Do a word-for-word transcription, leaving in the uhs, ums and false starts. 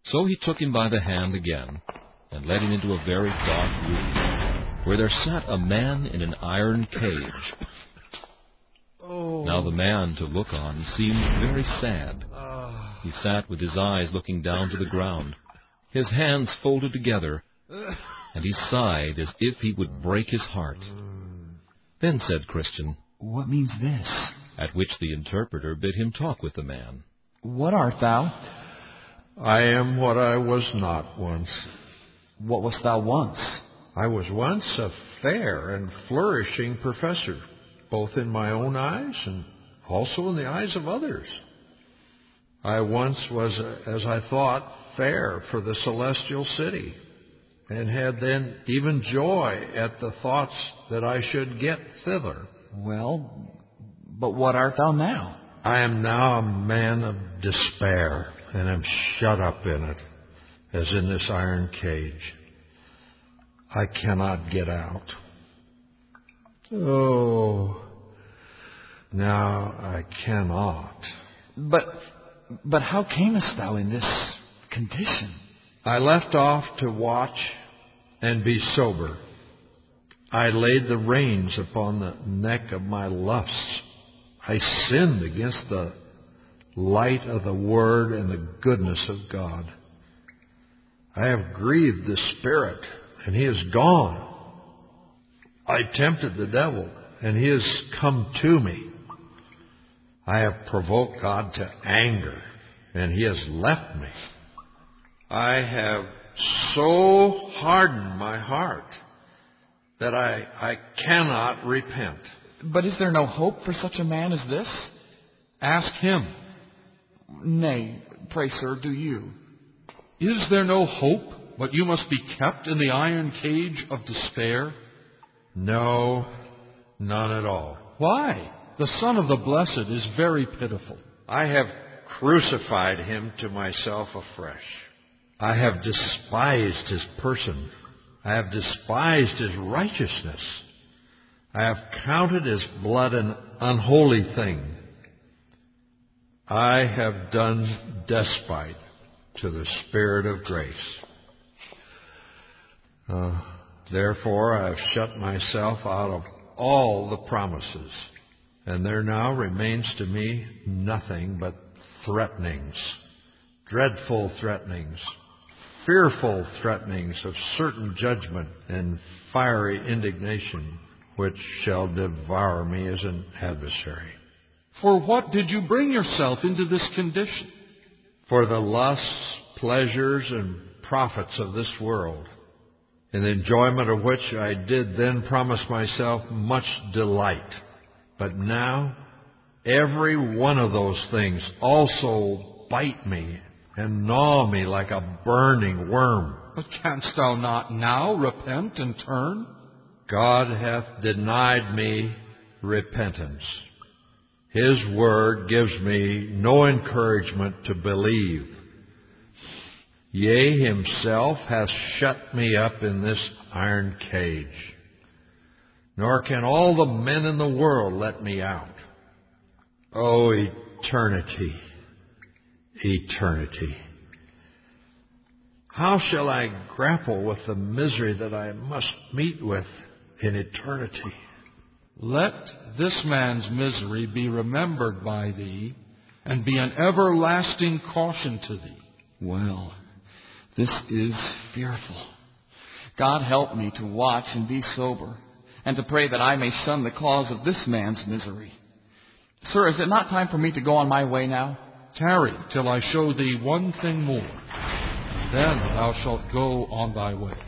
So he took him by the hand again, and led him into a very dark room, where there sat a man in an iron cage. Oh. Now the man, to look on, seemed very sad. Uh. He sat with his eyes looking down to the ground, his hands folded together, and he sighed as if he would break his heart. Then said Christian, "What means this?" At which the interpreter bid him talk with the man. "What art thou?" "I am what I was not once." "What wast thou once?" "I was once a fair and flourishing professor, both in my own eyes and also in the eyes of others. I once was, as I thought, fair for the celestial city, and had then even joy at the thoughts that I should get thither." "Well, but what art thou now?" "I am now a man of despair, and am shut up in it, as in this iron cage. I cannot get out. Oh, now I cannot." But, but how camest thou in this condition?" "I left off to watch and be sober. I laid the reins upon the neck of my lusts. I sinned against the light of the Word and the goodness of God. I have grieved the Spirit, and He is gone. I tempted the devil, and He has come to me. I have provoked God to anger, and He has left me. I have so hardened my heart that I, I cannot repent." "But is there no hope for such a man as this?" "Ask him." "Nay, pray, sir, do you." "Is there no hope, but you must be kept in the iron cage of despair?" "No, none at all." "Why? The Son of the Blessed is very pitiful." "I have crucified Him to myself afresh. I have despised His person. I have despised His righteousness. I have counted His blood an unholy thing. I have done despite to the Spirit of grace. Uh, therefore I have shut myself out of all the promises, and there now remains to me nothing but threatenings, dreadful threatenings, fearful threatenings of certain judgment and fiery indignation, which shall devour me as an adversary." "For what did you bring yourself into this condition?" "For the lusts, pleasures, and profits of this world, in the enjoyment of which I did then promise myself much delight. But now every one of those things also bite me and gnaw me like a burning worm." "But canst thou not now repent and turn?" "God hath denied me repentance. His word gives me no encouragement to believe. Yea, Himself hath shut me up in this iron cage. Nor can all the men in the world let me out. O eternity, eternity! How shall I grapple with the misery that I must meet with in eternity?" "Let this man's misery be remembered by thee, and be an everlasting caution to thee." Well, this is fearful. God help me to watch and be sober, and to pray that I may shun the cause of this man's misery. Sir, is it not time for me to go on my way now? "Tarry till I show thee one thing more, and then thou shalt go on thy way."